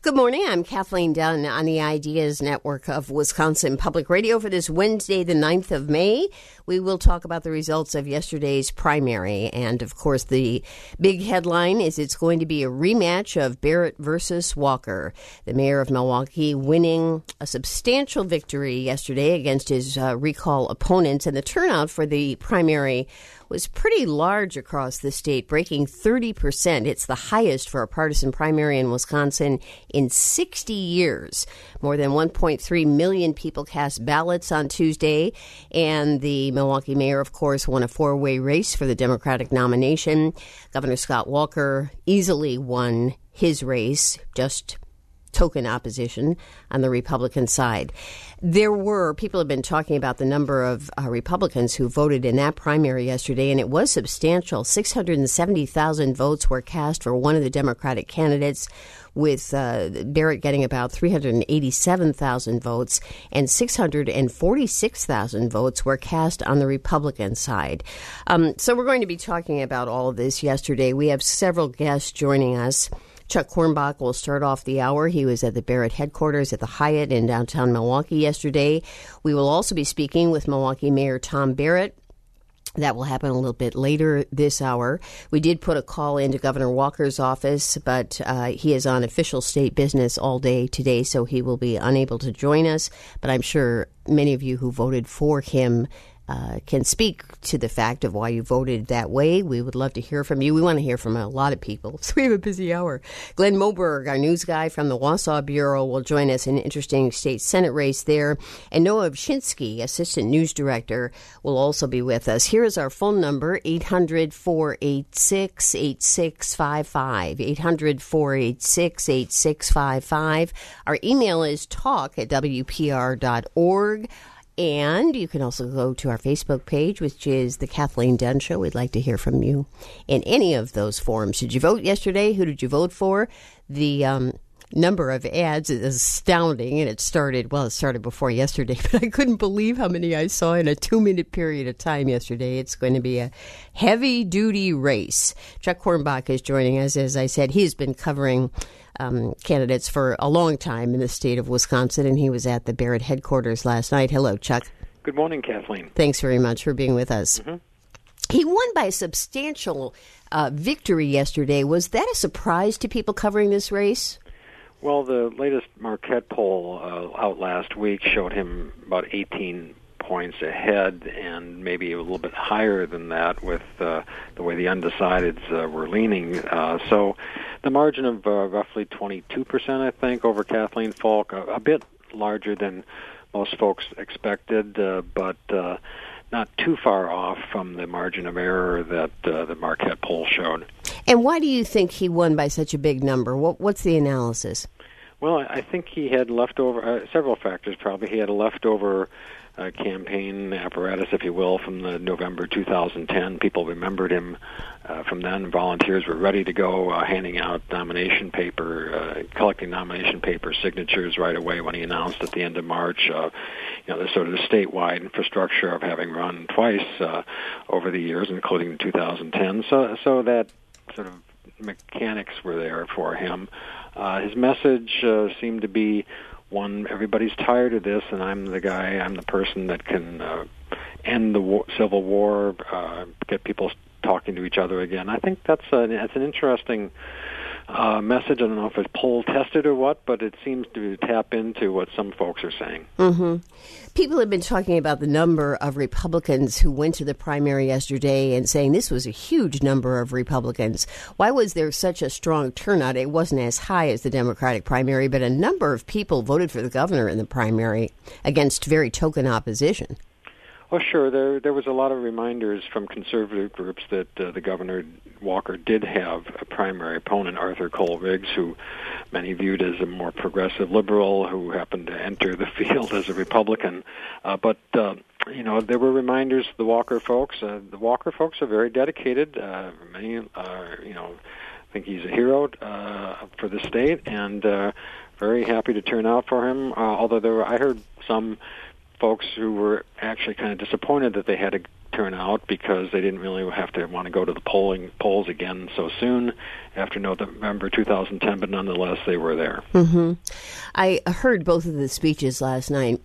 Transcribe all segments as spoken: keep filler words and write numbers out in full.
Good morning. I'm Kathleen Dunn on the Ideas Network of Wisconsin Public Radio for this Wednesday, the ninth of May. We will talk about the results of yesterday's primary. And, of course, the big headline is it's going to be a rematch of Barrett versus Walker. The mayor of Milwaukee winning a substantial victory yesterday against his uh, recall opponents. And the turnout for the primary was pretty large across the state, breaking thirty percent. It's the highest for a partisan primary in Wisconsin in sixty years. More than one point three million people cast ballots on Tuesday, and the Milwaukee mayor, of course, won a four-way race for the Democratic nomination. Governor Scott Walker easily won his race, just token opposition on the Republican side. There were, people have been talking about the number of uh, Republicans who voted in that primary yesterday, and it was substantial. six hundred seventy thousand votes were cast for one of the Democratic candidates, with uh, Barrett getting about three hundred eighty-seven thousand votes, and six hundred forty-six thousand votes were cast on the Republican side. Um, so we're going to be talking about all of this yesterday. We have several guests joining us. Chuck Quirmbach will start off the hour. He was at the Barrett headquarters at the Hyatt in downtown Milwaukee yesterday. We will also be speaking with Milwaukee Mayor Tom Barrett. That will happen a little bit later this hour. We did put a call into Governor Walker's office, but uh, he is on official state business all day today, so he will be unable to join us. But I'm sure many of you who voted for him Uh, can speak to the fact of why you voted that way. We would love to hear from you. We want to hear from a lot of people, so we have a busy hour. Glenn Moberg, our news guy from the Wausau Bureau, will join us in an interesting state Senate race there. And Noah Ovchinsky, assistant news director, will also be with us. Here is our phone number, eight hundred, four eight six, eight six five five, eight hundred, four eight six, eight six five five. Our email is talk at w p r dot org. And you can also go to our Facebook page, which is The Kathleen Dunn Show. We'd like to hear from you in any of those forums. Did you vote yesterday? Who did you vote for? The um, number of ads is astounding, and it started, well, it started before yesterday, but I couldn't believe how many I saw in a two-minute period of time yesterday. It's going to be a heavy-duty race. Chuck Quirmbach is joining us. As I said, he's been covering Um, candidates for a long time in the state of Wisconsin, and he was at the Barrett headquarters last night. Hello, Chuck. Good morning, Kathleen. Thanks very much for being with us. Mm-hmm. He won by a substantial uh, victory yesterday. Was that a surprise to people covering this race? Well, the latest Marquette poll uh, out last week showed him about eighteen points ahead, and maybe a little bit higher than that with uh, the way the undecideds uh, were leaning. Uh, so the margin of uh, roughly twenty-two percent, I think, over Kathleen Falk, a, a bit larger than most folks expected, uh, but uh, not too far off from the margin of error that uh, the Marquette poll showed. And why do you think he won by such a big number? What, what's the analysis? Well, I think he had leftover, uh, several factors probably. He had a leftover Uh, campaign apparatus, if you will, from the November two thousand ten. People remembered him uh, from then. Volunteers were ready to go, uh, handing out nomination paper, uh, collecting nomination paper signatures right away when he announced at the end of March. Uh, you know, the sort of the statewide infrastructure of having run twice uh, over the years, including in two thousand ten. So, so that sort of mechanics were there for him. Uh, his message uh, seemed to be one, everybody's tired of this, and I'm the guy, I'm the person that can uh, end the war, Civil War, uh, get people talking to each other again. I think that's, a, that's an interesting uh, message. I don't know if it's poll tested or what, but it seems to tap into what some folks are saying. Mm-hmm. People have been talking about the number of Republicans who went to the primary yesterday and saying this was a huge number of Republicans. Why was there such a strong turnout? It wasn't as high as the Democratic primary, but a number of people voted for the governor in the primary against very token opposition. Oh, sure. There there was a lot of reminders from conservative groups that uh, the Governor Walker did have a primary opponent, Arthur Cole Riggs, who many viewed as a more progressive liberal who happened to enter the field as a Republican. Uh, but, uh, you know, there were reminders to the Walker folks. Uh, the Walker folks are very dedicated. Uh, many, uh, you know, think he's a hero uh, for the state, and uh, very happy to turn out for him, uh, although there were, I heard some folks who were actually kind of disappointed that they had to turnout because they didn't really have to want to go to the polling polls again so soon after November two thousand ten, but nonetheless they were there. Mm-hmm. I heard both of the speeches last night,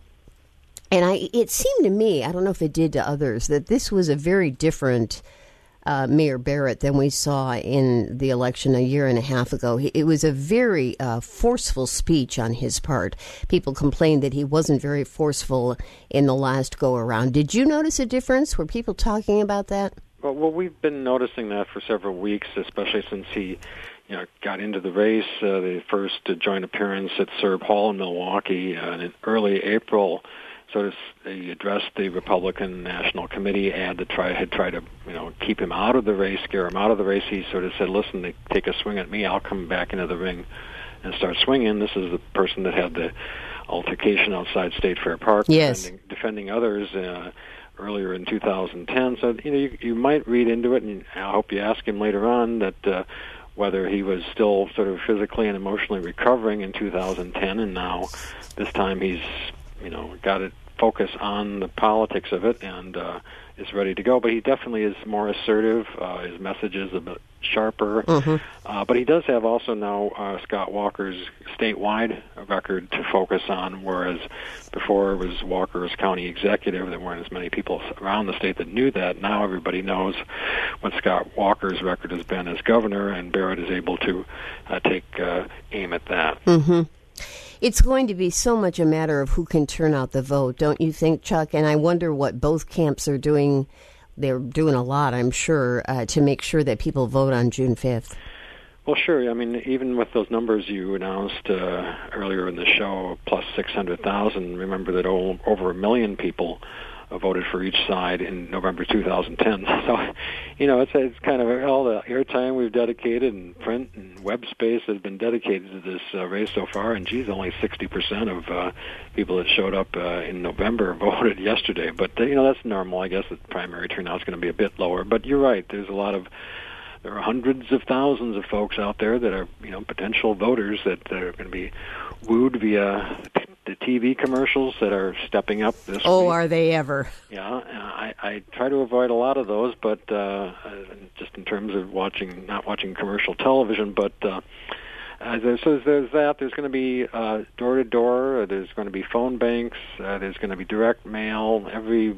and I it seemed to me, I don't know if it did to others, that this was a very different Uh, Mayor Barrett than we saw in the election a year and a half ago. He, it was a very uh, forceful speech on his part. People complained that he wasn't very forceful in the last go-around. Did you notice a difference? Were people talking about that? Well, well we've been noticing that for several weeks, especially since he you know, got into the race. Uh, the first uh, joint appearance at Serb Hall in Milwaukee uh, in early April. So he addressed the Republican National Committee ad that try, had tried to, you know, keep him out of the race, scare him out of the race. He sort of said, listen, they take a swing at me, I'll come back into the ring and start swinging. This is the person that had the altercation outside State Fair Park, yes. defending, defending others uh, earlier in two thousand ten. So, you know, you, you might read into it, and I hope you ask him later on that uh, whether he was still sort of physically and emotionally recovering in two thousand ten, and now this time he's, you know, got it focus on the politics of it and uh, is ready to go. But he definitely is more assertive. Uh, his message is a bit sharper. Mm-hmm. Uh, but he does have also now uh, Scott Walker's statewide record to focus on, whereas before it was Walker's county executive. There weren't as many people around the state that knew that. Now everybody knows what Scott Walker's record has been as governor, and Barrett is able to uh, take uh, aim at that. Mm-hmm. It's going to be so much a matter of who can turn out the vote, don't you think, Chuck? And I wonder what both camps are doing. They're doing a lot, I'm sure, uh, to make sure that people vote on June fifth. Well, sure. I mean, even with those numbers you announced uh, earlier in the show, plus six hundred thousand, remember that over a million people uh, voted for each side in November two thousand ten. So, you know, it's, it's kind of all the airtime we've dedicated, and print and web space has been dedicated to this uh, race so far, and geez, only sixty percent of uh, people that showed up uh, in November voted yesterday. But, uh, you know, that's normal. I guess the primary turnout is going to be a bit lower. But you're right. There's a lot of There are hundreds of thousands of folks out there that are, you know, potential voters that are going to be wooed via the T V commercials that are stepping up this oh, week. Oh, are they ever? Yeah, I, I try to avoid a lot of those, but uh, just in terms of watching, not watching commercial television, but uh, uh, there's, so there's that. There's going to be uh, door-to-door. There's going to be phone banks. Uh, there's going to be direct mail, every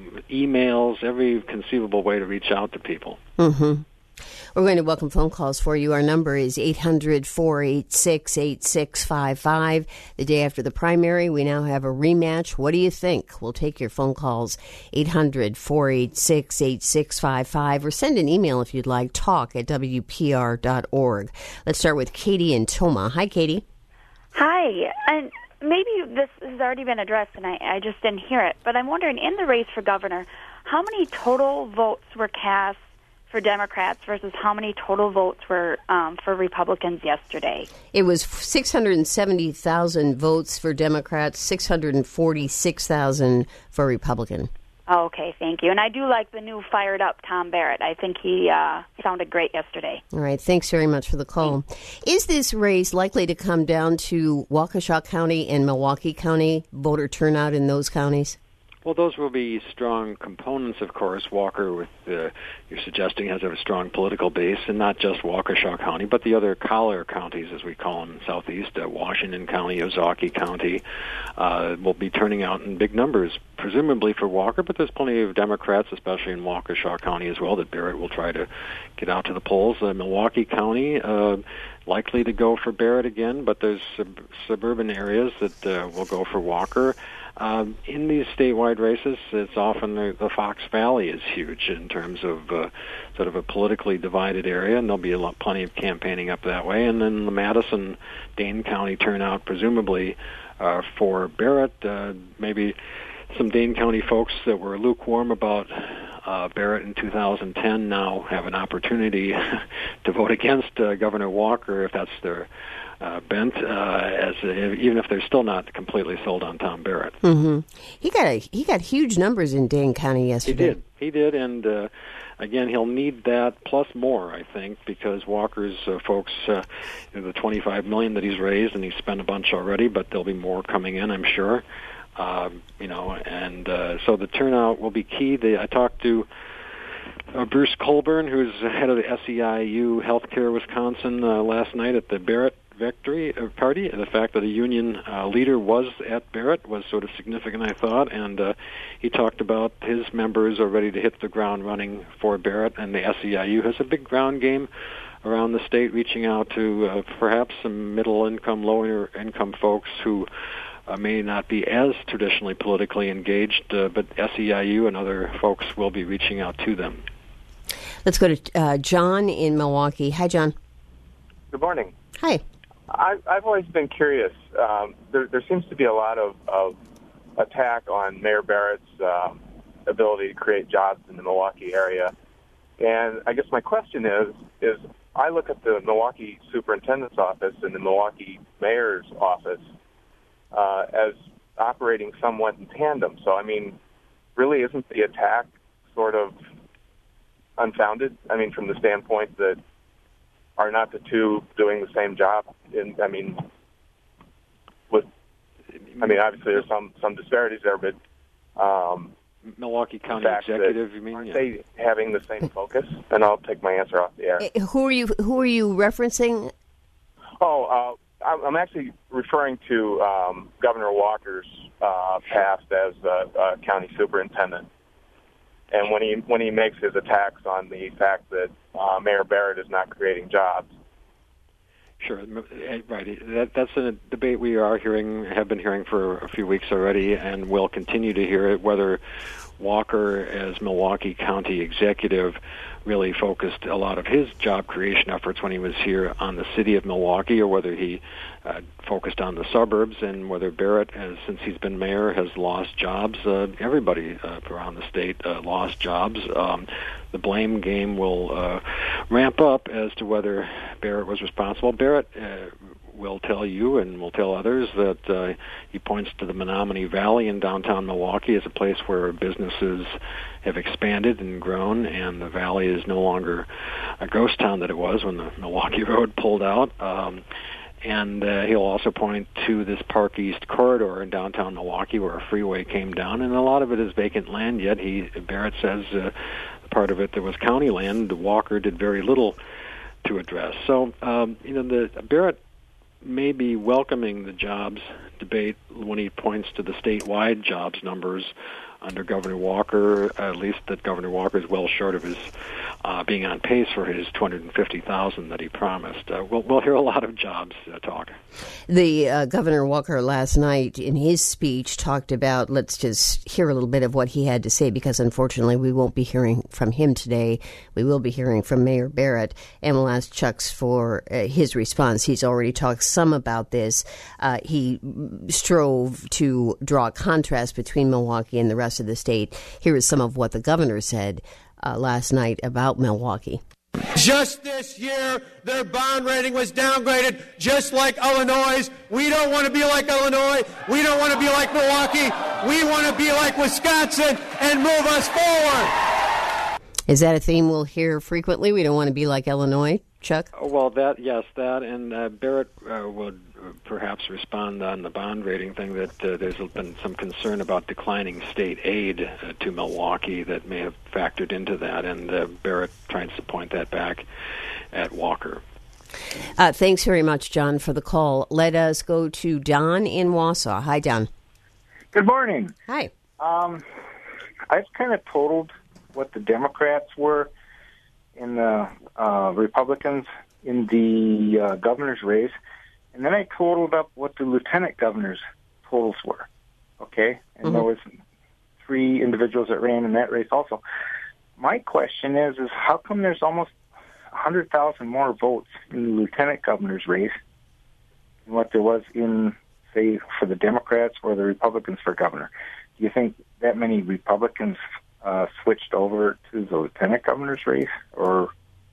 emails, every conceivable way to reach out to people. Mm-hmm. We're going to welcome phone calls for you. Our number is eight hundred, four eight six, eight six five five. The day after the primary, we now have a rematch. What do you think? We'll take your phone calls, eight hundred, four eight six, eight six five five, or send an email if you'd like, talk at w p r dot org. Let's start with Katie in Toma. Hi, Katie. Hi. And maybe this has already been addressed, and I, I just didn't hear it, but I'm wondering, in the race for governor, how many total votes were cast for Democrats versus how many total votes were um, for Republicans yesterday? It was six hundred seventy thousand votes for Democrats, six hundred forty-six thousand for Republican. Oh, okay, thank you. And I do like the new fired up Tom Barrett. I think he uh, sounded great yesterday. All right, thanks very much for the call. Is this race likely to come down to Waukesha County and Milwaukee County, voter turnout in those counties? Well, those will be strong components, of course. Walker, with uh, you're suggesting, has a strong political base, and not just Waukesha County, but the other collar counties, as we call them in Southeast, uh, Washington County, Ozaukee County, uh, will be turning out in big numbers, presumably for Walker, but there's plenty of Democrats, especially in Waukesha County as well, that Barrett will try to get out to the polls. Uh, Milwaukee County, uh, likely to go for Barrett again, but there's sub- suburban areas that uh, will go for Walker. Um, in these statewide races, it's often the, the Fox Valley is huge in terms of uh, sort of a politically divided area, and there'll be a lot, plenty of campaigning up that way. And then the Madison, Dane County turnout, presumably uh, for Barrett, uh, maybe some Dane County folks that were lukewarm about uh, Barrett in two thousand ten now have an opportunity to vote against uh, Governor Walker if that's their Uh, bent, uh, as uh, even if they're still not completely sold on Tom Barrett. Mm-hmm. He got a, he got huge numbers in Dane County yesterday. He did. He did, and uh, again, he'll need that plus more, I think, because Walker's uh, folks, uh, the twenty-five million dollars that he's raised, and he's spent a bunch already, but there'll be more coming in, I'm sure. Um, you know, and uh, so the turnout will be key. They, I talked to uh, Bruce Colburn, who's the head of the S E I U Healthcare Wisconsin, uh, last night at the Barrett victory uh, party. And the fact that a union uh, leader was at Barrett was sort of significant, I thought. And uh, he talked about his members are ready to hit the ground running for Barrett, and the S E I U has a big ground game around the state, reaching out to uh, perhaps some middle-income, lower-income folks who uh, may not be as traditionally politically engaged, uh, but S E I U and other folks will be reaching out to them. Let's go to uh, John in Milwaukee. Hi, John. Good morning. Hi. I, I've always been curious. Um, there, there seems to be a lot of, of attack on Mayor Barrett's um, ability to create jobs in the Milwaukee area. And I guess my question is, is I look at the Milwaukee Superintendent's office and the Milwaukee Mayor's office uh, as operating somewhat in tandem. So, I mean, really isn't the attack sort of unfounded? I mean, from the standpoint that are not the two doing the same job? In, I mean, with, I mean, obviously there's some, some disparities there, but um, Milwaukee County Executive, you mean? Aren't yeah. they having the same focus? And I'll take my answer off the air. Who are you? Who are you referencing? Oh, uh, I'm actually referring to um, Governor Walker's uh, past as uh, uh, county superintendent, and when he when he makes his attacks on the fact that uh, Mayor Barrett is not creating jobs. Sure, right. That, that's a debate we are hearing, have been hearing for a few weeks already, and will continue to hear it, whether Walker, as Milwaukee County executive, really focused a lot of his job creation efforts when he was here on the city of Milwaukee, or whether he uh, focused on the suburbs, and whether Barrett, has, since he's been mayor, has lost jobs. Uh, everybody uh, around the state uh, lost jobs. Um, the blame game will uh, ramp up as to whether Barrett was responsible. Barrett uh, will tell you and will tell others that uh, he points to the Menominee Valley in downtown Milwaukee as a place where businesses have expanded and grown, and the valley is no longer a ghost town that it was when the Milwaukee Road pulled out. Um, and uh, he'll also point to this Park East corridor in downtown Milwaukee where a freeway came down, and a lot of it is vacant land, yet he, Barrett says uh, part of it that was county land, Walker did very little to address. So, um, you know, the Barrett may be welcoming the jobs debate when he points to the statewide jobs numbers under Governor Walker, at least that Governor Walker is well short of his uh, being on pace for his two hundred fifty thousand that he promised. Uh, we'll, we'll hear a lot of jobs uh, talk. The uh, Governor Walker last night in his speech talked about, let's just hear a little bit of what he had to say, because unfortunately we won't be hearing from him today. We will be hearing from Mayor Barrett, and we'll ask Chucks for uh, his response. He's already talked some about this. Uh, he strove to draw a contrast between Milwaukee and the rest of the state. Here is some of what the governor said uh, last night about Milwaukee. Just this year, their bond rating was downgraded, just like Illinois'. We don't want to be like Illinois. We don't want to be like Milwaukee. We want to be like Wisconsin and move us forward. Is that a theme we'll hear frequently? We don't want to be like Illinois, Chuck? Well, that yes, that, and uh, Barrett uh, would perhaps respond on the bond rating thing that uh, there's been some concern about declining state aid uh, to Milwaukee that may have factored into that, and uh, Barrett tries to point that back at Walker. Uh, thanks very much, John, for the call. Let us go to Don in Wausau. Hi, Don. Good morning. Hi. Um, I've kind of totaled what the Democrats were in the uh, Republicans in the uh, governor's race, and then I totaled up what the lieutenant governor's totals were, okay? And mm-hmm. there was three individuals that ran in that race also. My question is, is how come there's almost one hundred thousand more votes in the lieutenant governor's race than what there was in, say, for the Democrats or the Republicans for governor? Do you think that many Republicans uh, switched over to the lieutenant governor's race, or...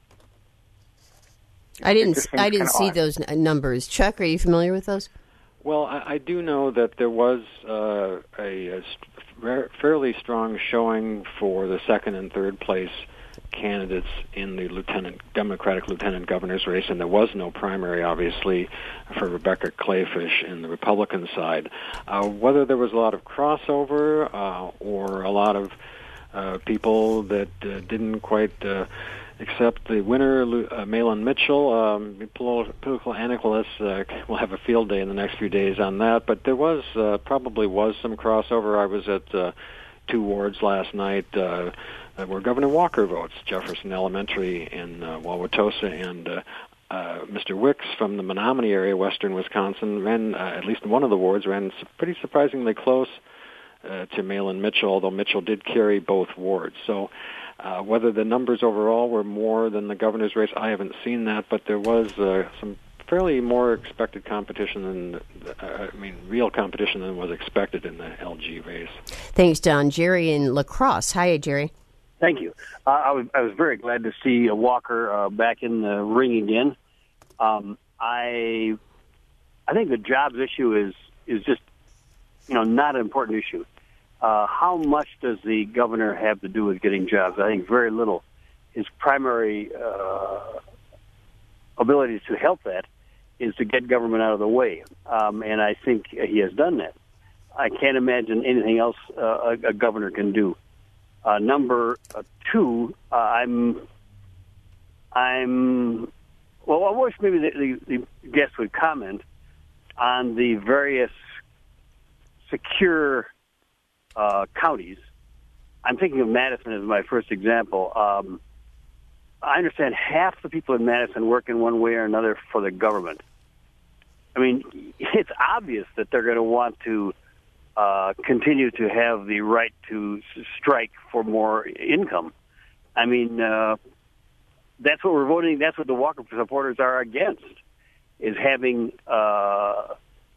I didn't. I didn't see odd. those n- numbers. Chuck, are you familiar with those? Well, I, I do know that there was uh, a, a st- fairly strong showing for the second and third place candidates in the lieutenant Democratic lieutenant governor's race, and there was no primary, obviously, for Rebecca Kleefisch in the Republican side. Uh, whether there was a lot of crossover uh, or a lot of uh, people that uh, didn't quite uh, accept the winner, uh, Malin Mitchell, um, political analysts uh, will have a field day in the next few days on that, but there was uh, probably was some crossover. I was at uh, two wards last night uh, where Governor Walker votes, Jefferson Elementary in uh, Wauwatosa, and uh, uh, Mister Wicks from the Menominee area, western Wisconsin, ran, uh, at least one of the wards, ran pretty surprisingly close uh, to Malin Mitchell, although Mitchell did carry both wards. So uh, whether the numbers overall were more than the governor's race, I haven't seen that, but there was uh, some fairly more expected competition than, uh, I mean, real competition than was expected in the L G race. Thanks, Don. Jerry in La Crosse. Hi, Jerry. Thank you. Uh, I was I was very glad to see Walker uh, back in the ring again. Um, I I think the jobs issue is is just you know not an important issue. Uh, how much does the governor have to do with getting jobs? I think very little. His primary uh, ability to help that is to get government out of the way, um, and I think he has done that. I can't imagine anything else uh, a, a governor can do. Uh, number uh, two, uh, I'm, I'm, well, I wish maybe the, the, the guest would comment on the various secure uh, counties. I'm thinking of Madison as my first example. Um, I understand half the people in Madison work in one way or another for the government. I mean, it's obvious that they're going to want to uh, continue to have the right to strike for more income. I mean, uh, that's what we're voting. That's what the Walker supporters are against: is having uh,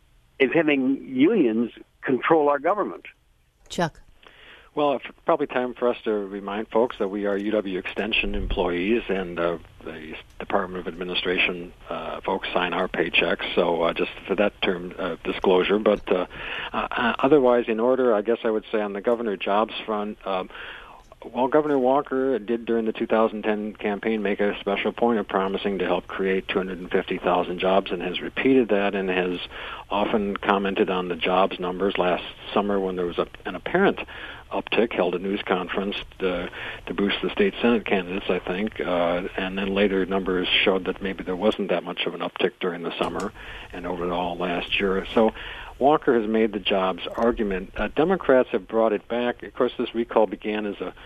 is having unions control our government. Chuck. Well, it's probably time for us to remind folks that we are U W Extension employees, and uh, the Department of Administration uh, folks sign our paychecks. So uh, just for that term uh, disclosure. But uh, uh, otherwise, in order, I guess I would say on the governor jobs front, um, while Governor Walker did during the two thousand ten campaign make a special point of promising to help create two hundred fifty thousand jobs, and has repeated that and has often commented on the jobs numbers. Last summer when there was a, an apparent uptick, held a news conference to, to boost the state Senate candidates, I think, uh, and then later numbers showed that maybe there wasn't that much of an uptick during the summer and overall last year. So Walker has made the jobs argument. Uh, Democrats have brought it back. Of course, this recall began as a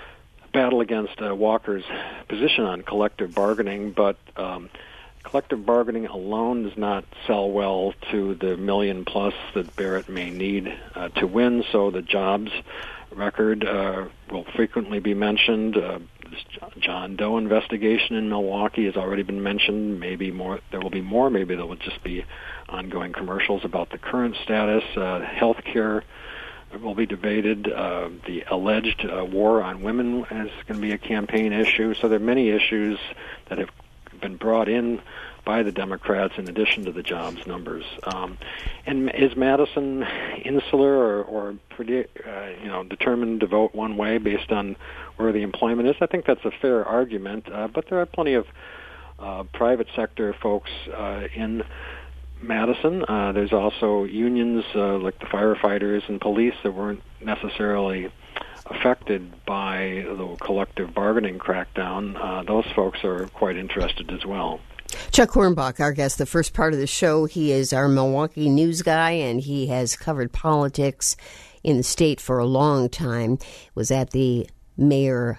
battle against uh, Walker's position on collective bargaining, but um, collective bargaining alone does not sell well to the million plus that Barrett may need uh, to win, so the jobs record uh, will frequently be mentioned. Uh, this John Doe investigation in Milwaukee has already been mentioned. Maybe more. There will be more. Maybe there will just be ongoing commercials about the current status. Uh, health care will be debated. Uh, the alleged uh, war on women is going to be a campaign issue. So there are many issues that have been brought in by the Democrats in addition to the jobs numbers. Um, and is Madison insular or, or pretty, uh, you know, determined to vote one way based on where the employment is? I think that's a fair argument, uh, but there are plenty of uh, private sector folks uh, in Madison. Uh, there's also unions uh, like the firefighters and police that weren't necessarily affected by the collective bargaining crackdown. Uh, those folks are quite interested as well. Chuck Hornbach, our guest, the first part of the show. He is our Milwaukee news guy, and he has covered politics in the state for a long time. Was at the Mayor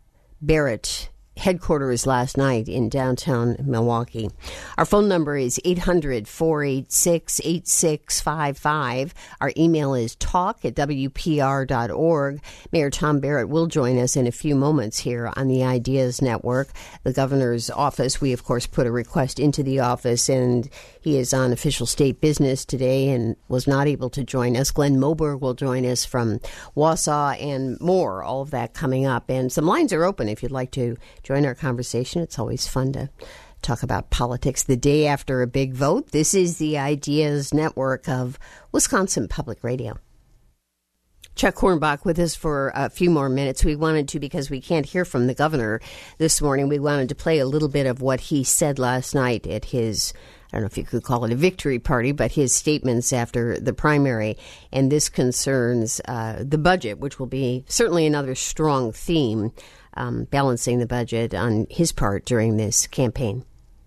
Barrett headquarters last night in downtown Milwaukee. Our phone number is eight hundred, four eight six, eight six five five. Our email is talk at w p r dot org. Mayor Tom Barrett will join us in a few moments here on the Ideas Network. The governor's office, we of course put a request into the office, and he is on official state business today and was not able to join us. Glenn Moberg will join us from Wausau and more, all of that coming up. And some lines are open if you'd like to join our conversation. It's always fun to talk about politics the day after a big vote. This is the Ideas Network of Wisconsin Public Radio. Chuck Hornbach with us for a few more minutes. We wanted to, because we can't hear from the governor this morning, we wanted to play a little bit of what he said last night at his, I don't know if you could call it a victory party, but his statements after the primary. And this concerns uh, the budget, which will be certainly another strong theme, um, balancing the budget on his part during this campaign.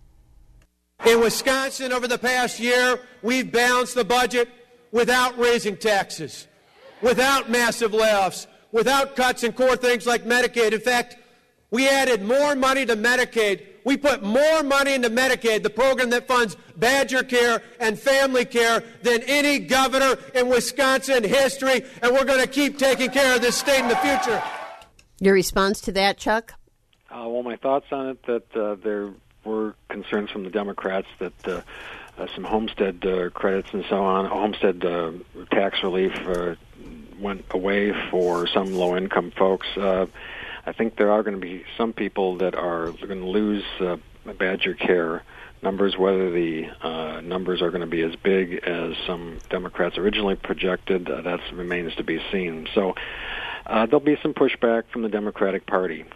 In Wisconsin, over the past year, we've balanced the budget without raising taxes, without massive layoffs, without cuts in core things like Medicaid. In fact, we added more money to Medicaid. We put more money into Medicaid, the program that funds Badger Care and Family Care, than any governor in Wisconsin history, and we're going to keep taking care of this state in the future. Your response to that, Chuck? Uh, well, my thoughts on it, that uh, there were concerns from the Democrats that uh, uh, some homestead uh, credits and so on, homestead uh, tax relief uh, went away for some low-income folks. Uh, I think there are going to be some people that are going to lose uh, Badger Care numbers. Whether the uh, numbers are going to be as big as some Democrats originally projected, uh, that remains to be seen. So uh, there'll be some pushback from the Democratic Party.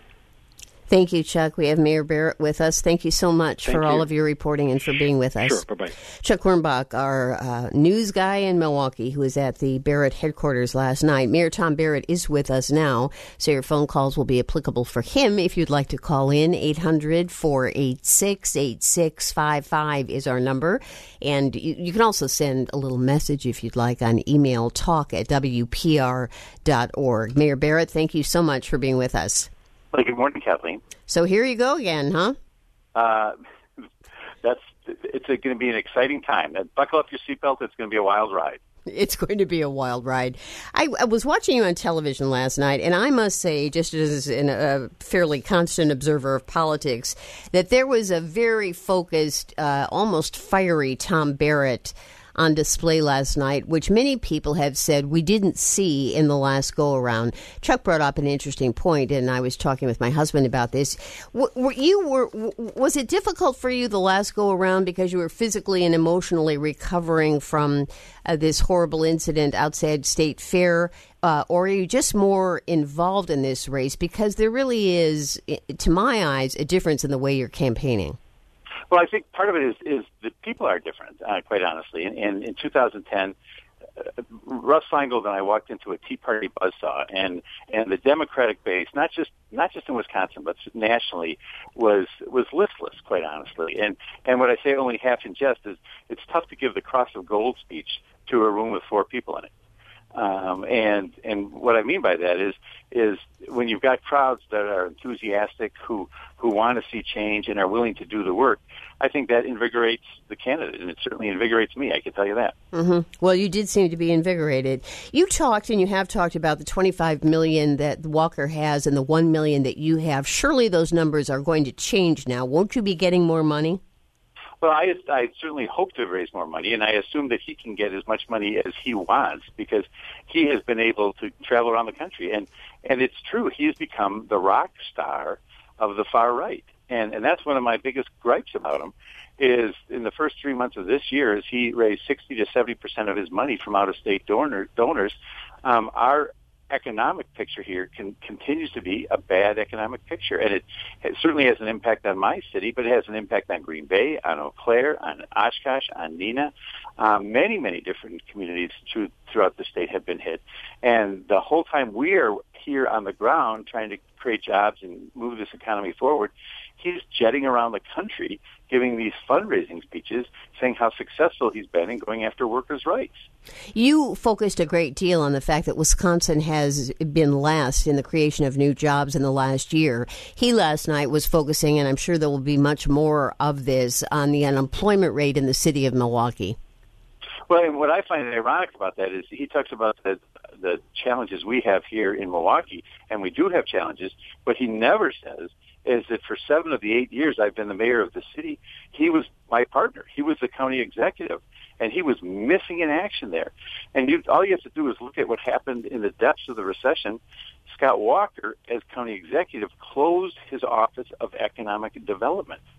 Thank you, Chuck. We have Mayor Barrett with us. Thank you so much Thank for you. all of your reporting and for being with us. Sure, bye-bye. Chuck Hornbach, our uh, news guy in Milwaukee, who was at the Barrett headquarters last night. Mayor Tom Barrett is with us now, so your phone calls will be applicable for him. If you'd like to call in, eight hundred, four eight six, eight six five five is our number. And you, you can also send a little message, if you'd like, on email, talk at w p r dot org. Mayor Barrett, thank you so much for being with us. Well, good morning, Kathleen. So here you go again, huh? Uh, that's it's going to be an exciting time. Buckle up your seatbelt. It's going to be a wild ride. It's going to be a wild ride. I, I was watching you on television last night, and I must say, just as an, a fairly constant observer of politics, that there was a very focused, uh, almost fiery Tom Barrett on display last night, which many people have said we didn't see in the last go-around. Chuck brought up an interesting point, and I was talking with my husband about this. Were you were was it difficult for you the last go-around because you were physically and emotionally recovering from uh, this horrible incident outside State Fair, uh, or are you just more involved in this race? Because there really is, to my eyes, a difference in the way you're campaigning. Well, I think part of it is, is that people are different, uh, quite honestly. And, and in two thousand ten, uh, Russ Feingold and I walked into a Tea Party buzzsaw, and, and the Democratic base, not just not just in Wisconsin, but nationally, was was listless, quite honestly. And and what I say only half in jest is it's tough to give the Cross of Gold speech to a room with four people in it. Um, and and what I mean by that is is when you've got crowds that are enthusiastic, who who want to see change and are willing to do the work, I think that invigorates the candidate, and it certainly invigorates me, I can tell you that. Mm-hmm. Well, you did seem to be invigorated. You talked, and you have talked about the twenty-five million dollars that Walker has and the one million dollars that you have. Surely those numbers are going to change now. Won't you be getting more money? Well, I, I certainly hope to raise more money, and I assume that he can get as much money as he wants because he has been able to travel around the country. And, and it's true, he has become the rock star of the far right. And, and that's one of my biggest gripes about him, is in the first three months of this year, as he raised sixty to seventy percent of his money from out-of-state donor, donors, um, our economic picture here can, continues to be a bad economic picture. And it, it certainly has an impact on my city, but it has an impact on Green Bay, on Eau Claire, on Oshkosh, on Neenah. Um, many, many different communities through, throughout the state have been hit. And the whole time we are here on the ground trying to create jobs and move this economy forward, he's jetting around the country giving these fundraising speeches saying how successful he's been in going after workers' rights. You focused a great deal on the fact that Wisconsin has been last in the creation of new jobs in the last year. He last night was focusing, and I'm sure there will be much more of this, on the unemployment rate in the city of Milwaukee. Well, and what I find ironic about that is he talks about the, the challenges we have here in Milwaukee, and we do have challenges, but he never says is that for seven of the eight years I've been the mayor of the city, he was my partner. He was the county executive, and he was missing in action there. And you, all you have to do is look at what happened in the depths of the recession. Scott Walker, as county executive, closed his Office of Economic Development.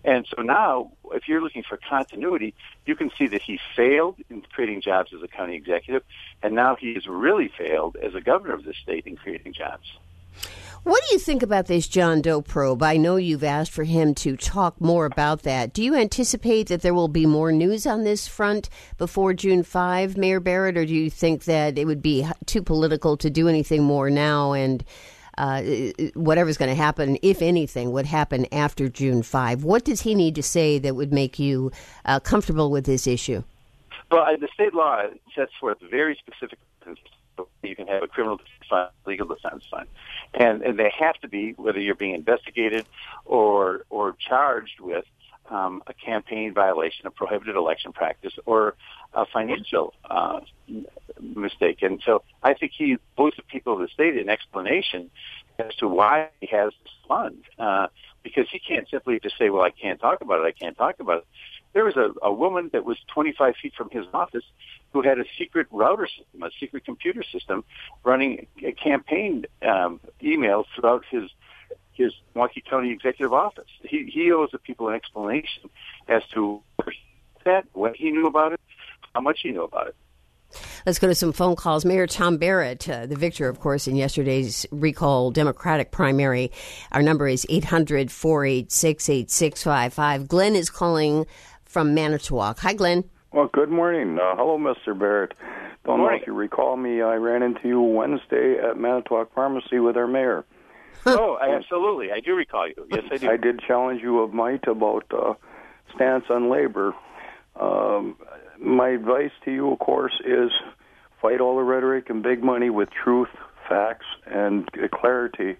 And so now, if you're looking for continuity, you can see that he failed in creating jobs as a county executive, and now he has really failed as a governor of the state in creating jobs. What do you think about this John Doe probe? I know you've asked for him to talk more about that. Do you anticipate that there will be more news on this front before June fifth, Mayor Barrett, or do you think that it would be too political to do anything more now, and uh, whatever's going to happen, if anything, would happen after June fifth? What does he need to say that would make you uh, comfortable with this issue? Well, the state law sets forth very specific principles. You can have a criminal defense fund, legal defense fund, and and they have to be, whether you're being investigated or or charged with um, a campaign violation, a prohibited election practice, or a financial uh, mistake. And so I think he owes the people of the state an explanation as to why he has this fund, uh, because he can't simply just say, well, I can't talk about it, I can't talk about it. There was a, a woman that was twenty-five feet from his office who had a secret router system, a secret computer system, running a campaign um, emails throughout his his Milwaukee County executive office. He, he owes the people an explanation as to that, what he knew about it, how much he knew about it. Let's go to some phone calls. Mayor Tom Barrett, uh, the victor, of course, in yesterday's recall Democratic primary. Our number is eight hundred, four eight six, eight six five five. Glenn is calling from Manitowoc. Hi, Glenn. Well, good morning. Uh, hello, Mister Barrett. Don't know if you recall me. I ran into you Wednesday at Manitowoc Pharmacy with our mayor. Oh, absolutely. I do recall you. Yes, I do. I did challenge you of might about uh, stance on labor. Um, my advice to you, of course, is fight all the rhetoric and big money with truth, facts, and clarity.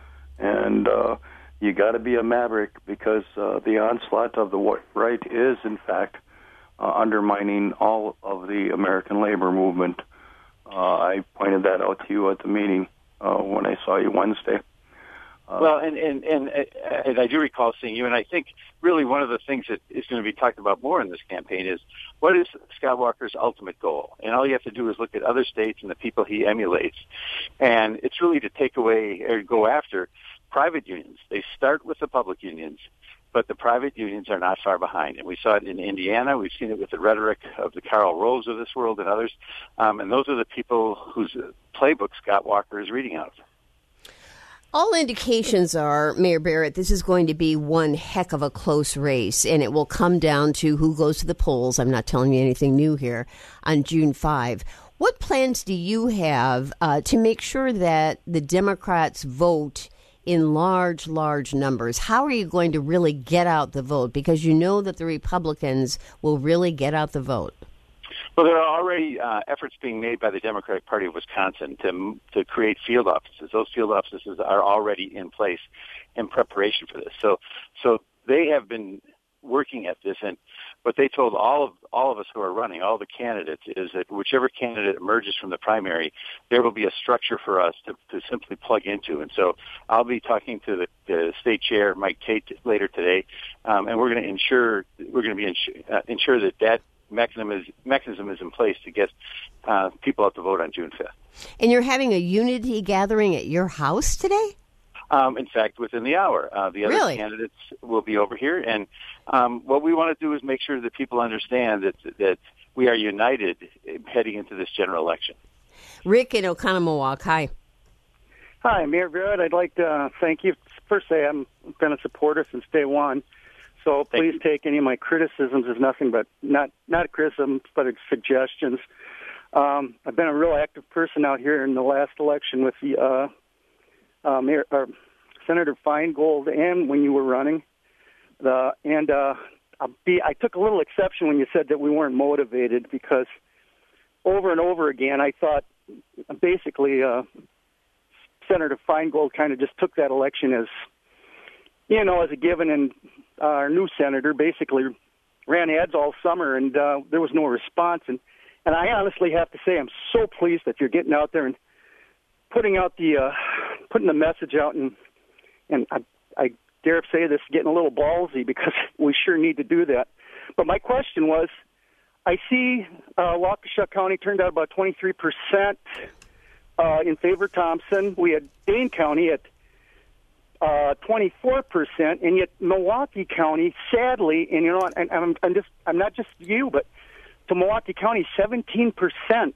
And uh, you got to be a maverick, because uh, the onslaught of the right is, in fact, uh, undermining all of the American labor movement. Uh, I pointed that out to you at the meeting uh, when I saw you Wednesday. Uh, well, and, and, and, and I do recall seeing you, and I think really one of the things that is going to be talked about more in this campaign is what is Scott Walker's ultimate goal? And all you have to do is look at other states and the people he emulates. And it's really to take away or go after private unions. They start with the public unions, but the private unions are not far behind. And we saw it in Indiana. We've seen it with the rhetoric of the Karl Roves of this world and others. Um, and those are the people whose playbook Scott Walker is reading out of. All indications are, Mayor Barrett, this is going to be one heck of a close race, and it will come down to who goes to the polls. I'm not telling you anything new here, on June fifth. What plans do you have uh, to make sure that the Democrats vote in large, large numbers? How are you going to really get out the vote? Because you know that the Republicans will really get out the vote. Well, there are already uh, efforts being made by the Democratic Party of Wisconsin to to create field offices. Those field offices are already in place in preparation for this. So, so they have been working at this, and what they told all of all of us who are running, all the candidates, is that whichever candidate emerges from the primary, there will be a structure for us to, to simply plug into. And so, I'll be talking to the, the state chair, Mike Tate, later today, um, and we're going to ensure we're going to be ensure, uh, ensure that that. Mechanism is, mechanism is in place to get uh, people out to vote on June fifth. And you're having a unity gathering at your house today? Um, in fact, within the hour. Uh, the other really? candidates will be over here. And um, what we want to do is make sure that people understand that that we are united heading into this general election. Rick in Oconomowoc, hi. Hi, Mayor Barrett. I'd like to uh, thank you. First, say I've been a supporter since day one. So please take any of my criticisms as nothing but not not criticisms, but suggestions. Um, I've been a real active person out here in the last election with the uh, uh, Mayor, uh, Senator Feingold, and when you were running. The and uh, I'll be, I took a little exception when you said that we weren't motivated, because over and over again I thought basically uh, Senator Feingold kind of just took that election as, you know, as a given, and uh, our new senator basically ran ads all summer, and uh, there was no response. And, and I honestly have to say I'm so pleased that you're getting out there and putting out the uh, putting the message out. And and I, I dare say this, getting a little ballsy, because we sure need to do that. But my question was, I see uh, Waukesha County turned out about twenty-three percent uh, in favor of Thompson. We had Dane County at uh, twenty-four percent, and yet Milwaukee County, sadly, and you know, and I'm, I'm just, I'm not just you, but to Milwaukee County, seventeen percent.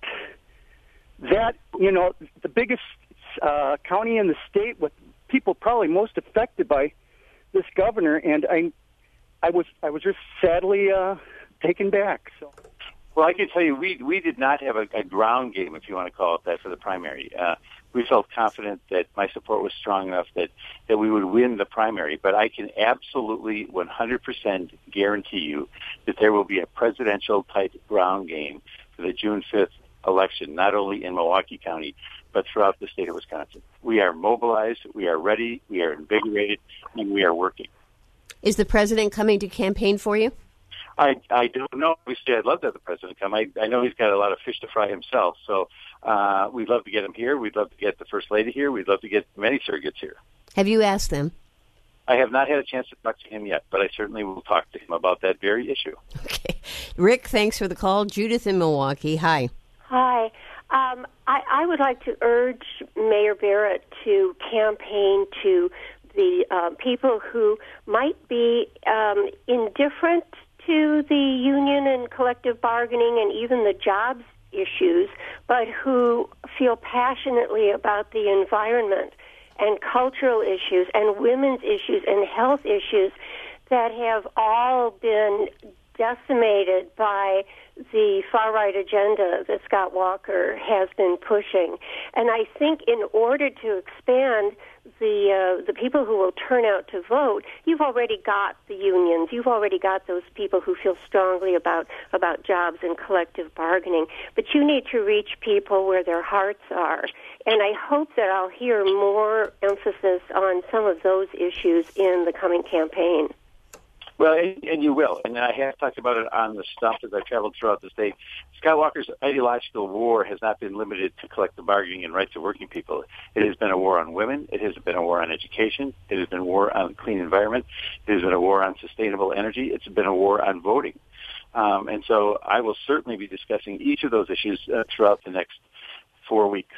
That, you know, the biggest uh, county in the state with people probably most affected by this governor, and I, I was, I was just sadly uh, taken back. So. Well, I can tell you, we we did not have a, a ground game, if you want to call it that, for the primary. Uh, we felt confident that my support was strong enough that, that we would win the primary. But I can absolutely one hundred percent guarantee you that there will be a presidential-type ground game for the June fifth election, not only in Milwaukee County, but throughout the state of Wisconsin. We are mobilized, we are ready, we are invigorated, and we are working. Is the president coming to campaign for you? I, I don't know. Obviously, I'd love to have the president come. I, I know he's got a lot of fish to fry himself, so uh, we'd love to get him here. We'd love to get the First Lady here. We'd love to get many surrogates here. Have you asked them? I have not had a chance to talk to him yet, but I certainly will talk to him about that very issue. Okay. Rick, thanks for the call. Judith in Milwaukee, hi. Hi. Um, I, I would like to urge Mayor Barrett to campaign to the uh, people who might be um, indifferent to the union and collective bargaining and even the jobs issues, but who feel passionately about the environment and cultural issues and women's issues and health issues that have all been decimated by the far-right agenda that Scott Walker has been pushing. And I think in order to expand the uh, the people who will turn out to vote, you've already got the unions. You've already got those people who feel strongly about, about jobs and collective bargaining. But you need to reach people where their hearts are. And I hope that I'll hear more emphasis on some of those issues in the coming campaign. Well, and, and you will. And I have talked about it on the stump as I've traveled throughout the state. Scott Walker's ideological war has not been limited to collective bargaining and rights of working people. It has been a war on women. It has been a war on education. It has been a war on clean environment. It has been a war on sustainable energy. It's been a war on voting. Um, and so I will certainly be discussing each of those issues uh, throughout the next four weeks.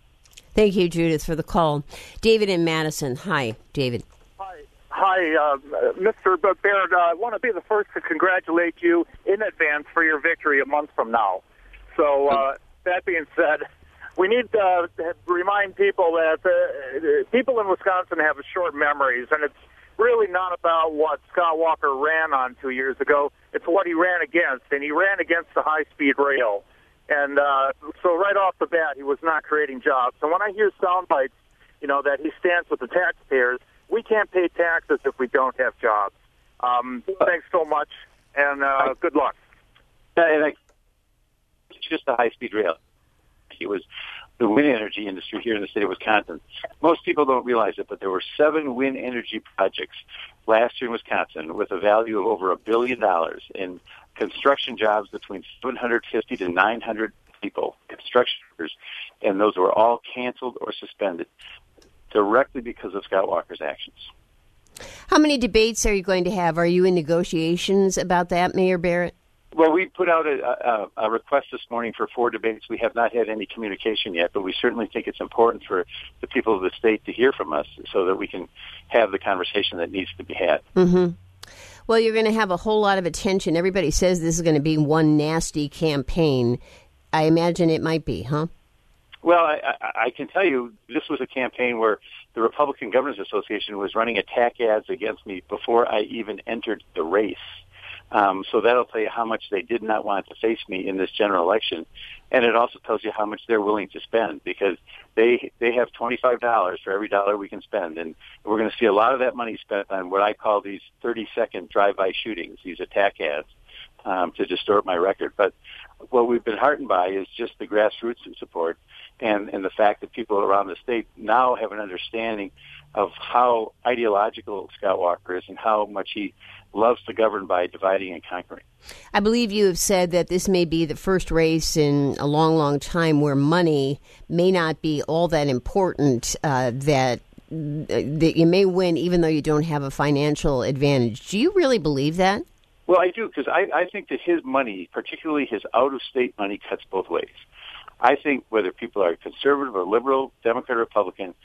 Thank you, Judith, for the call. David in Madison. Hi, David. Hi, uh, Mister Baird. Uh, I want to be the first to congratulate you in advance for your victory a month from now. So, uh, that being said, we need to remind people that uh, people in Wisconsin have short memories, and it's really not about what Scott Walker ran on two years ago. It's what he ran against, and he ran against the high-speed rail. And uh, so right off the bat, he was not creating jobs. So when I hear sound bites, you know, that he stands with the taxpayers, we can't pay taxes if we don't have jobs. Um, thanks so much, and uh, good luck. And I, it's just a high-speed rail. It was the wind energy industry here in the state of Wisconsin. Most people don't realize it, but there were seven wind energy projects last year in Wisconsin with a value of over a billion dollars in construction jobs between seven hundred fifty to nine hundred people, construction workers, and those were all canceled or suspended directly because of Scott Walker's actions. How many debates are you going to have? Are you in negotiations about that, Mayor Barrett? Well, we put out a, a, a request this morning for four debates. We have not had any communication yet, but we certainly think it's important for the people of the state to hear from us so that we can have the conversation that needs to be had. Mm-hmm. Well, you're going to have a whole lot of attention. Everybody says this is going to be one nasty campaign. I imagine it might be, huh? Well, I, I, I can tell you this was a campaign where the Republican Governors Association was running attack ads against me before I even entered the race. Um, so that'll tell you how much they did not want to face me in this general election. And it also tells you how much they're willing to spend because they they have twenty-five dollars for every dollar we can spend. And we're going to see a lot of that money spent on what I call these thirty-second drive-by shootings, these attack ads, um, to distort my record. But what we've been heartened by is just the grassroots support and, and the fact that people around the state now have an understanding of how ideological Scott Walker is and how much he loves to govern by dividing and conquering. I believe you have said that this may be the first race in a long, long time where money may not be all that important, uh, that, that you may win even though you don't have a financial advantage. Do you really believe that? Well, I do, because I, I think that his money, particularly his out-of-state money, cuts both ways. I think whether people are conservative or liberal, Democrat or Republican,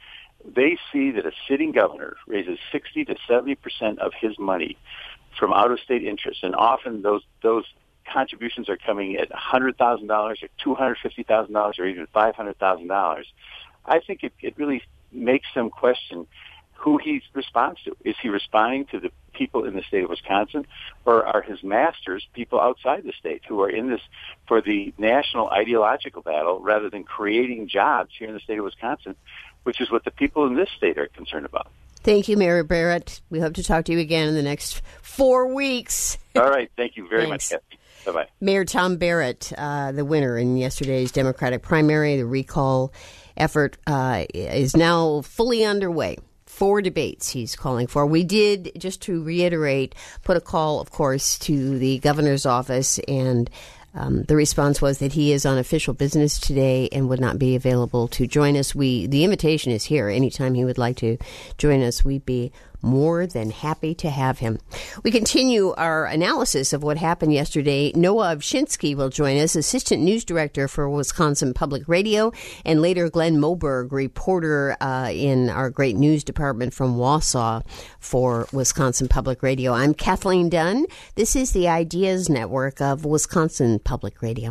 they see that a sitting governor raises sixty to seventy percent of his money from out-of-state interests, and often those those contributions are coming at one hundred thousand dollars or two hundred fifty thousand dollars or even five hundred thousand dollars, I think it, it really makes them question who he responds to. Is he responding to the people in the state of Wisconsin, or are his masters people outside the state who are in this for the national ideological battle rather than creating jobs here in the state of Wisconsin, which is what the people in this state are concerned about? Thank you, Mayor Barrett. We hope to talk to you again in the next four weeks. All right. Thank you very much, Kathy. Bye-bye. Mayor Tom Barrett, uh, the winner in yesterday's Democratic primary. The recall effort uh, is now fully underway. Four debates he's calling for. We did, just to reiterate, put a call, of course, to the governor's office, and um, the response was that he is on official business today and would not be available to join us. We the invitation is here. Anytime he would like to join us, we'd be more than happy to have him. We continue our analysis of what happened yesterday. Noah Ovchinsky will join us, Assistant News Director for Wisconsin Public Radio, and later Glenn Moberg, reporter uh, in our great news department from Wausau for Wisconsin Public Radio. I'm Kathleen Dunn. This is the Ideas Network of Wisconsin Public Radio.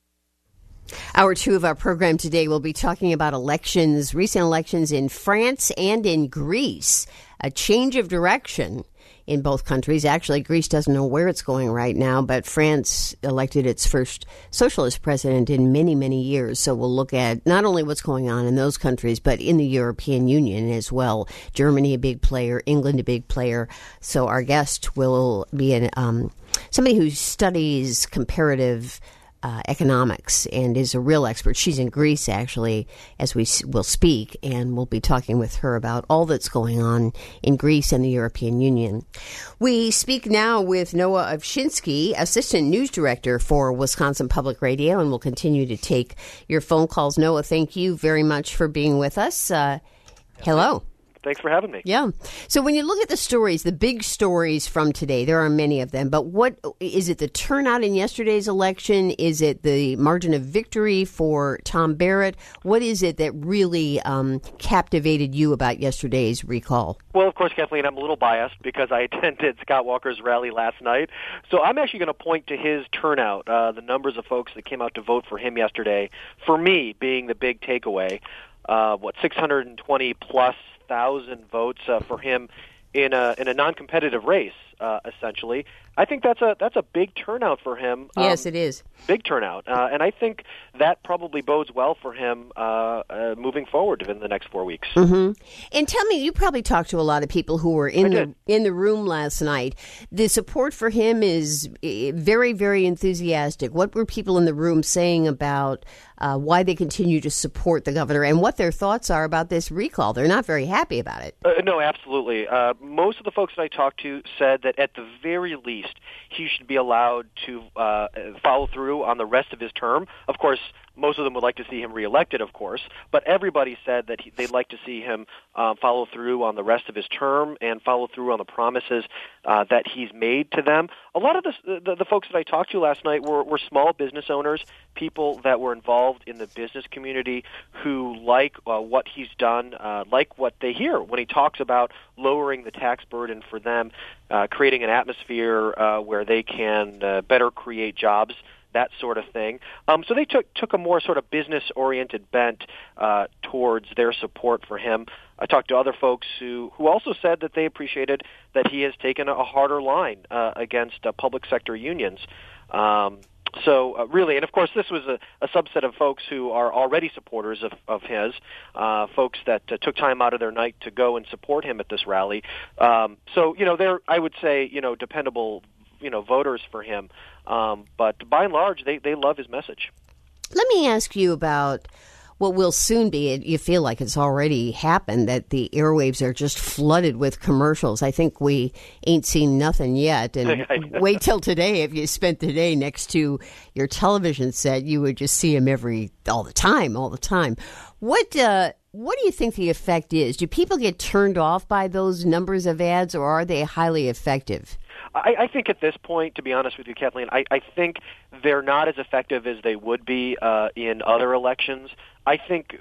Hour two of our program today will be talking about elections, recent elections in France and in Greece. A change of direction in both countries. Actually, Greece doesn't know where it's going right now, but France elected its first socialist president in many, many years. So we'll look at not only what's going on in those countries, but in the European Union as well. Germany, a big player, England, a big player. So our guest will be an, um, somebody who studies comparative Uh, economics and is a real expert. She's in Greece, actually, as we will speak, and we'll be talking with her about all that's going on in Greece and the European Union. We speak now with Noah Ovchinsky, Assistant News Director for Wisconsin Public Radio, and we'll continue to take your phone calls. Noah, thank you very much for being with us. Uh, hello. Thanks for having me. Yeah. So when you look at the stories, the big stories from today, there are many of them, but what is it, the turnout in yesterday's election? Is it the margin of victory for Tom Barrett? What is it that really um, captivated you about yesterday's recall? Well, of course, Kathleen, I'm a little biased because I attended Scott Walker's rally last night. So I'm actually going to point to his turnout, uh, the numbers of folks that came out to vote for him yesterday, for me being the big takeaway. Uh, what, six hundred twenty plus thousand votes uh, for him in a in a non-competitive race, uh, essentially. I think that's a that's a big turnout for him. Yes, um, it is. Big turnout. Uh, and I think that probably bodes well for him uh, uh, moving forward in the next four weeks. Mm-hmm. And tell me, you probably talked to a lot of people who were in the in the room last night. The support for him is very, very enthusiastic. What were people in the room saying about uh, why they continue to support the governor and what their thoughts are about this recall? They're not very happy about it. Uh, no, absolutely. Uh, most of the folks that I talked to said that at the very least, he should be allowed to uh, follow through on the rest of his term. Of course, most of them would like to see him reelected, of course, but everybody said that he, they'd like to see him uh, follow through on the rest of his term and follow through on the promises uh, that he's made to them. A lot of the, the, the folks that I talked to last night were, were small business owners, people that were involved in the business community who like uh, what he's done, uh, like what they hear when he talks about lowering the tax burden for them, uh, creating an atmosphere uh, where they can uh, better create jobs, that sort of thing. Um, so they took took a more sort of business-oriented bent uh, towards their support for him. I talked to other folks who, who also said that they appreciated that he has taken a harder line uh, against uh, public sector unions. Um, so uh, really, and of course this was a, a subset of folks who are already supporters of, of his, uh, folks that uh, took time out of their night to go and support him at this rally. Um, so, you know, they're, I would say, you know, dependable you know, voters for him. Um, but by and large, they, they love his message. Let me ask you about what will soon be. You feel like it's already happened, that the airwaves are just flooded with commercials. I think we ain't seen nothing yet. And wait till today. If you spent the day next to your television set, you would just see them every, all the time, all the time. What, uh, what do you think the effect is? Do people get turned off by those numbers of ads, or are they highly effective? I, I think at this point, to be honest with you, Kathleen, I, I think they're not as effective as they would be uh, in other elections. I think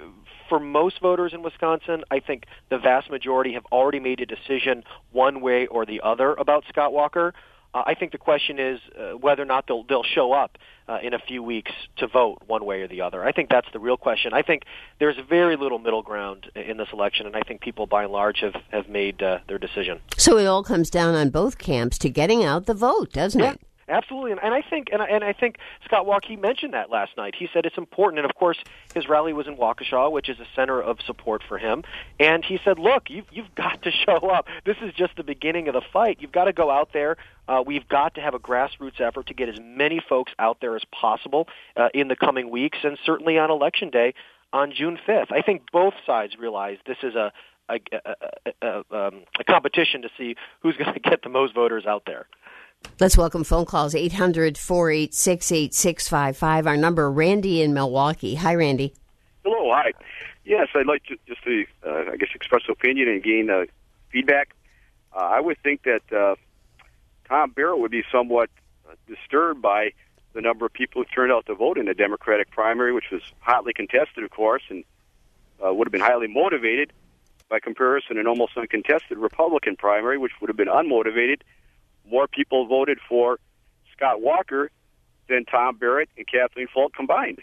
for most voters in Wisconsin, I think the vast majority have already made a decision one way or the other about Scott Walker. Uh, I think the question is uh, whether or not they'll they'll show up uh, in a few weeks to vote one way or the other. I think that's the real question. I think there's very little middle ground in this election, and I think people by and large have, have made uh, their decision. So it all comes down on both camps to getting out the vote, doesn't yeah. it? Absolutely, and, and I think, and I, and I think Scott Walker, he mentioned that last night. He said it's important, and of course, his rally was in Waukesha, which is a center of support for him. And he said, "Look, you've you've got to show up. This is just the beginning of the fight. You've got to go out there. Uh, we've got to have a grassroots effort to get as many folks out there as possible uh, in the coming weeks, and certainly on Election Day on June fifth. I think both sides realize this is a a, a, a, a, um, a competition to see who's going to get the most voters out there." Let's welcome phone calls, eight hundred, four eight six, eight six five five. Our number, Randy in Milwaukee. Hi, Randy. Hello, hi. Yes, I'd like to just to, uh, I guess, express opinion and gain uh, feedback. Uh, I would think that uh, Tom Barrett would be somewhat uh, disturbed by the number of people who turned out to vote in the Democratic primary, which was hotly contested, of course, and uh, would have been highly motivated by comparison, an almost uncontested Republican primary, which would have been unmotivated. More people voted for Scott Walker than Tom Barrett and Kathleen Falk combined.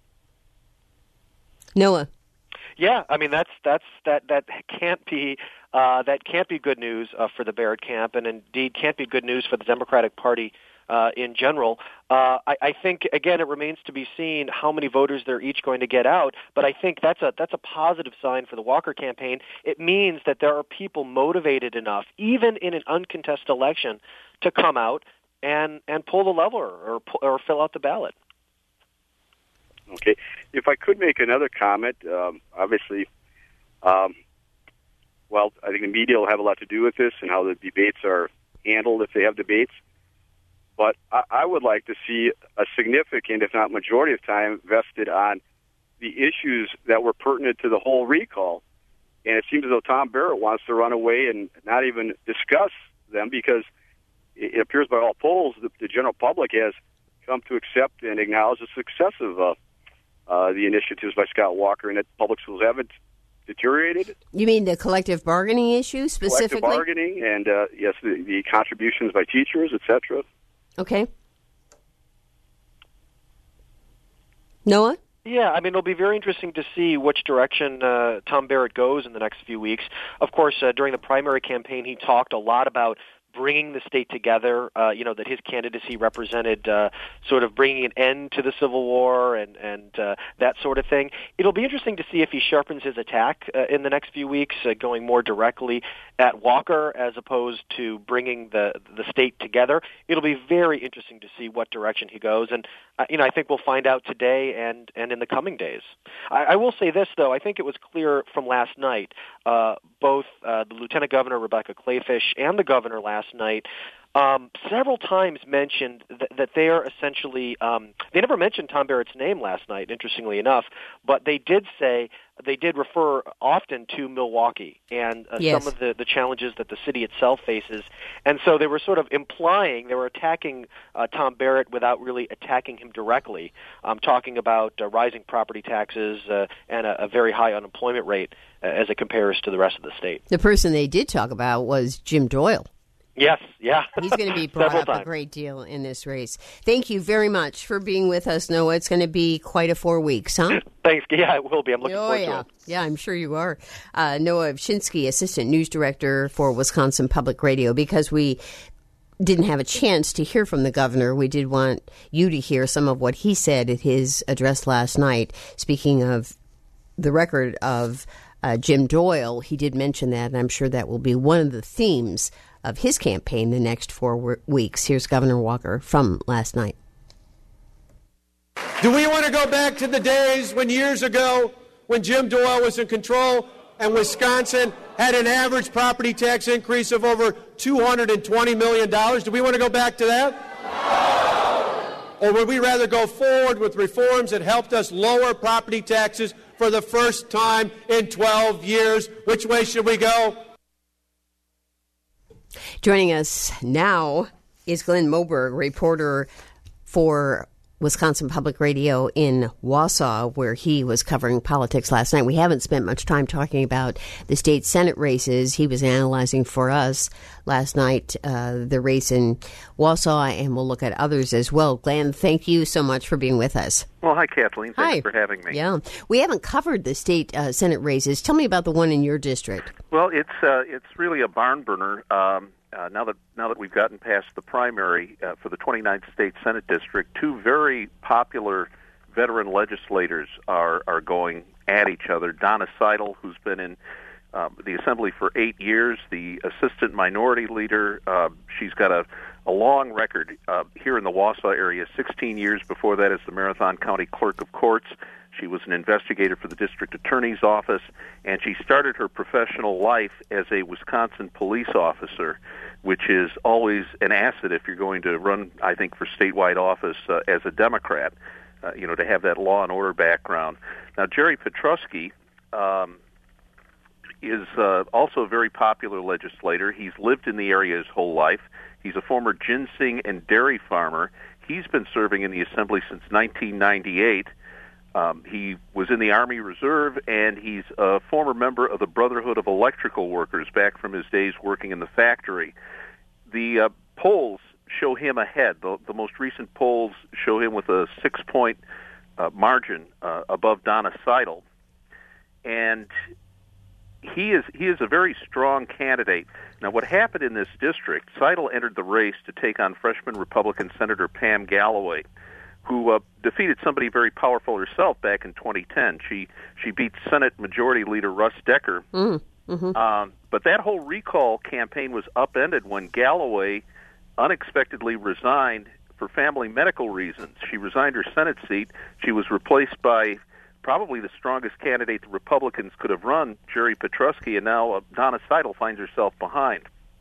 Noah. Yeah, I mean that's that's that that can't be uh, that can't be good news uh, for the Barrett camp, and indeed can't be good news for the Democratic Party uh, in general. Uh, I, I think again it remains to be seen how many voters they're each going to get out, but I think that's a that's a positive sign for the Walker campaign. It means that there are people motivated enough, even in an uncontested election, to come out and and pull the lever or or fill out the ballot. Okay. If I could make another comment, um, obviously, um, well, I think the media will have a lot to do with this and how the debates are handled if they have debates. But I, I would like to see a significant, if not majority of time, vested on the issues that were pertinent to the whole recall. And it seems as though Tom Barrett wants to run away and not even discuss them because it appears by all polls that the general public has come to accept and acknowledge the success of uh, uh, the initiatives by Scott Walker, and that public schools haven't deteriorated. You mean the collective bargaining issue specifically? Collective bargaining and, uh, yes, the, the contributions by teachers, et cetera. Okay. Noah? Yeah, I mean, it'll be very interesting to see which direction uh, Tom Barrett goes in the next few weeks. Of course, uh, during the primary campaign, he talked a lot about bringing the state together, uh, you know, that his candidacy represented uh, sort of bringing an end to the Civil War and, and uh, that sort of thing. It'll be interesting to see if he sharpens his attack uh, in the next few weeks, uh, going more directly at Walker as opposed to bringing the the state together. It'll be very interesting to see what direction he goes, and uh, you know, I think we'll find out today and, and in the coming days. I, I will say this, though. I think it was clear from last night, uh, both uh, the Lieutenant Governor, Rebecca Kleefisch, and the governor last night um, several times mentioned th- that they are essentially um, they never mentioned Tom Barrett's name last night, interestingly enough, but they did say they did refer often to Milwaukee and uh, yes. some of the, the challenges that the city itself faces. And so they were sort of implying, they were attacking uh, Tom Barrett without really attacking him directly, um, talking about uh, rising property taxes uh, and a, a very high unemployment rate uh, as it compares to the rest of the state. The person they did talk about was Jim Doyle. Yes, yeah. He's going to be brought up times. a great deal in this race. Thank you very much for being with us, Noah. It's going to be quite a four weeks, huh? Thanks. Yeah, it will be. I'm looking oh, forward yeah. to it. Yeah, I'm sure you are. Uh, Noah Ovchinsky, Assistant News Director for Wisconsin Public Radio. Because we didn't have a chance to hear from the governor, we did want you to hear some of what he said at his address last night. Speaking of the record of uh, Jim Doyle, he did mention that, and I'm sure that will be one of the themes of his campaign the next four w- weeks. Here's Governor Walker from last night. Do we want to go back to the days when years ago, when Jim Doyle was in control and Wisconsin had an average property tax increase of over two hundred twenty million dollars? Do we want to go back to that? Or would we rather go forward with reforms that helped us lower property taxes for the first time in twelve years? Which way should we go? Joining us now is Glenn Moberg, reporter for Wisconsin Public Radio in Wausau, where he was covering politics last night. We haven't spent much time talking about the state Senate races. He was analyzing for us last night uh, the race in Wausau, and we'll look at others as well. Glenn, thank you so much for being with us. Well, hi, Kathleen. Thanks Hi. for having me. Yeah. We haven't covered the state uh, Senate races. Tell me about the one in your district. Well, it's uh, it's really a barn burner. Um, uh, now that now that we've gotten past the primary uh, for the twenty-ninth State Senate District, two very popular veteran legislators are are going at each other. Donna Seidel, who's been in um, the Assembly for eight years, the Assistant Minority Leader. Uh, she's got a a long record uh, here in the Wausau area, sixteen years before that as the Marathon County Clerk of Courts. She was an investigator for the District Attorney's Office, and she started her professional life as a Wisconsin police officer, which is always an asset if you're going to run, I think, for statewide office uh, as a Democrat, uh, you know, to have that law and order background. Now, Jerry Petrusky um, is uh, also a very popular legislator. He's lived in the area his whole life. He's a former ginseng and dairy farmer. He's been serving in the Assembly since nineteen ninety-eight. Um, he was in the Army Reserve, and he's a former member of the Brotherhood of Electrical Workers back from his days working in the factory. The uh, polls show him ahead. The, the most recent polls show him with a six-point uh, margin uh, above Donna Seidel. And he is he is a very strong candidate. Now, what happened in this district, Seidel entered the race to take on freshman Republican Senator Pam Galloway, who uh, defeated somebody very powerful herself back in twenty ten. She she beat Senate Majority Leader Russ Decker. Mm, mm-hmm. Um, but that whole recall campaign was upended when Galloway unexpectedly resigned for family medical reasons. She resigned her Senate seat. She was replaced by probably the strongest candidate the Republicans could have run, Jerry Petrusky, and now uh, Donna Seidel finds herself behind.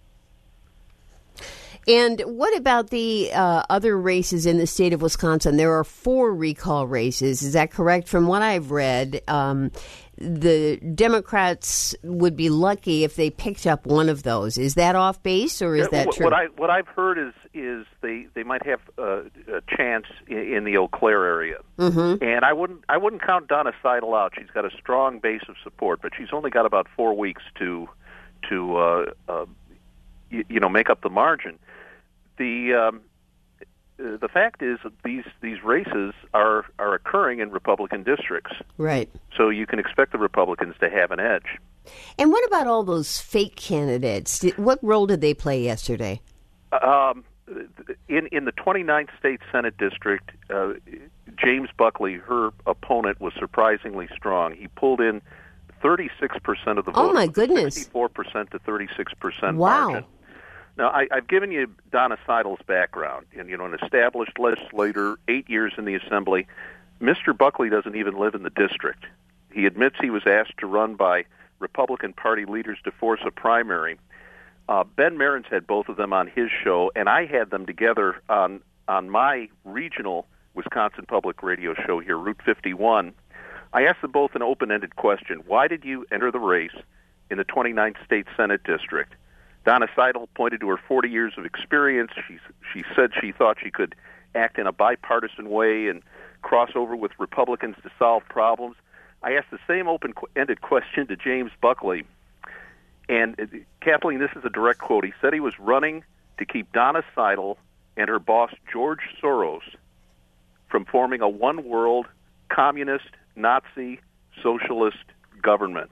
And what about the uh, other races in the state of Wisconsin? There are four recall races. Is that correct? From what I've read, um, the Democrats would be lucky if they picked up one of those. Is that off base, or is that what, true? What, I, what I've heard is is they, they might have uh, a chance in, in the Eau Claire area. Mm-hmm. And I wouldn't I wouldn't count Donna Seidel out. She's got a strong base of support, but she's only got about four weeks to to uh, uh, you, you know make up the margin. The um, the fact is that these these races are are occurring in Republican districts, right? So you can expect the Republicans to have an edge. And what about all those fake candidates? Did, what role did they play yesterday? Um, in in the twenty-ninth State Senate District, uh, James Buckley, her opponent, was surprisingly strong. He pulled in thirty-six percent of the vote. Oh my goodness! sixty-four percent to thirty-six percent wow. margin. Now, I, I've given you Donna Seidel's background, and you know, an established legislator, eight years in the Assembly. Mister Buckley doesn't even live in the district. He admits he was asked to run by Republican Party leaders to force a primary. Uh, Ben Marins had both of them on his show, and I had them together on on my regional Wisconsin Public Radio show here, Route fifty-one. I asked them both an open-ended question. Why did you enter the race in the twenty-ninth State Senate District? Donna Seidel pointed to her forty years of experience. She she said she thought she could act in a bipartisan way and cross over with Republicans to solve problems. I asked the same open-ended question to James Buckley. And, uh, Kathleen, this is a direct quote. He said he was running to keep Donna Seidel and her boss, George Soros, from forming a one-world, communist, Nazi, socialist government.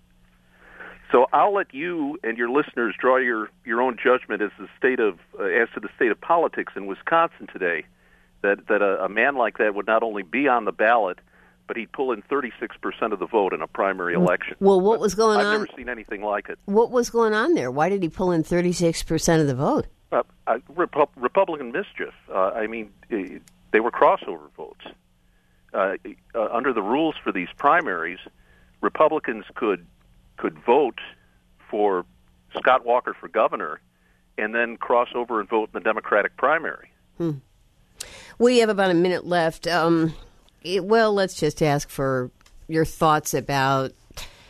So I'll let you and your listeners draw your, your own judgment as the state of uh, as to the state of politics in Wisconsin today. That that a, a man like that would not only be on the ballot, but he'd pull in thirty-six percent of the vote in a primary election. Well, what was going I've on? I've never seen anything like it. What was going on there? Why did he pull in thirty-six percent of the vote? Uh, uh, Repu- Republican mischief. Uh, I mean, uh, they were crossover votes. Uh, uh, under the rules for these primaries, Republicans could could vote for Scott Walker for governor and then cross over and vote in the Democratic primary. Hmm. We have about a minute left. Um, it, well, let's just ask for your thoughts about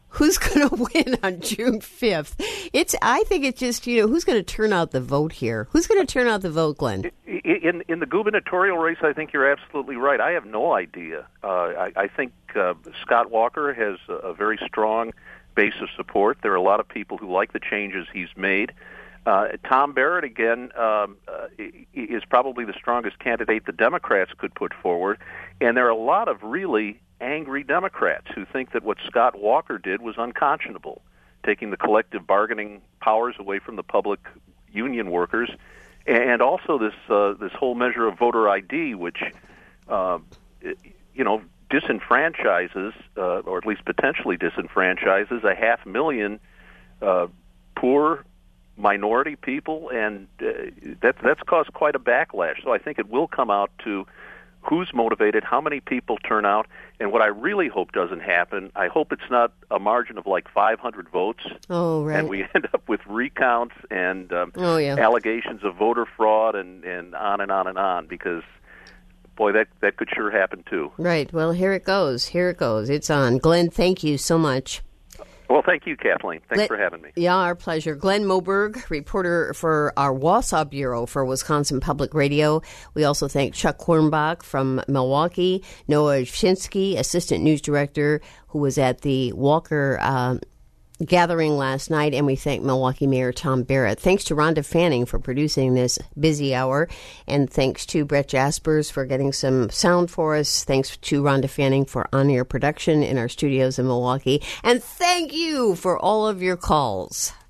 Who's going to win on June fifth? It's. I think it's just, you know, who's going to turn out the vote here? Who's going to turn out the vote, Glenn? In in the gubernatorial race, I think you're absolutely right. I have no idea. Uh, I, I think uh, Scott Walker has a very strong base of support. There are a lot of people who like the changes he's made. Uh, Tom Barrett, again, um, uh, is probably the strongest candidate the Democrats could put forward. And there are a lot of really angry Democrats who think that what Scott Walker did was unconscionable, taking the collective bargaining powers away from the public union workers, and also this uh, this whole measure of voter I D, which, uh, you know, disenfranchises, uh, or at least potentially disenfranchises, a half million uh, poor minority people, and uh, that, that's caused quite a backlash. So I think it will come out to who's motivated, how many people turn out, and what I really hope doesn't happen, I hope it's not a margin of like five hundred votes, oh, right. and we end up with recounts and um, oh, yeah. allegations of voter fraud and, and on and on and on, because, boy, that, that could sure happen too. Right. Well, here it goes. Here it goes. It's on. Glenn, thank you so much. Well, thank you, Kathleen. Thanks Glenn, for having me. Yeah, our pleasure. Glenn Moberg, reporter for our Wausau Bureau for Wisconsin Public Radio. We also thank Chuck Kornbach from Milwaukee, Noah Shinsky, assistant news director, who was at the Walker uh, gathering last night, and we thank Milwaukee Mayor Tom Barrett. Thanks to Rhonda Fanning for producing this busy hour, and thanks to Brett Jaspers for getting some sound for us. Thanks to Rhonda Fanning for on-air production in our studios in Milwaukee, and thank you for all of your calls.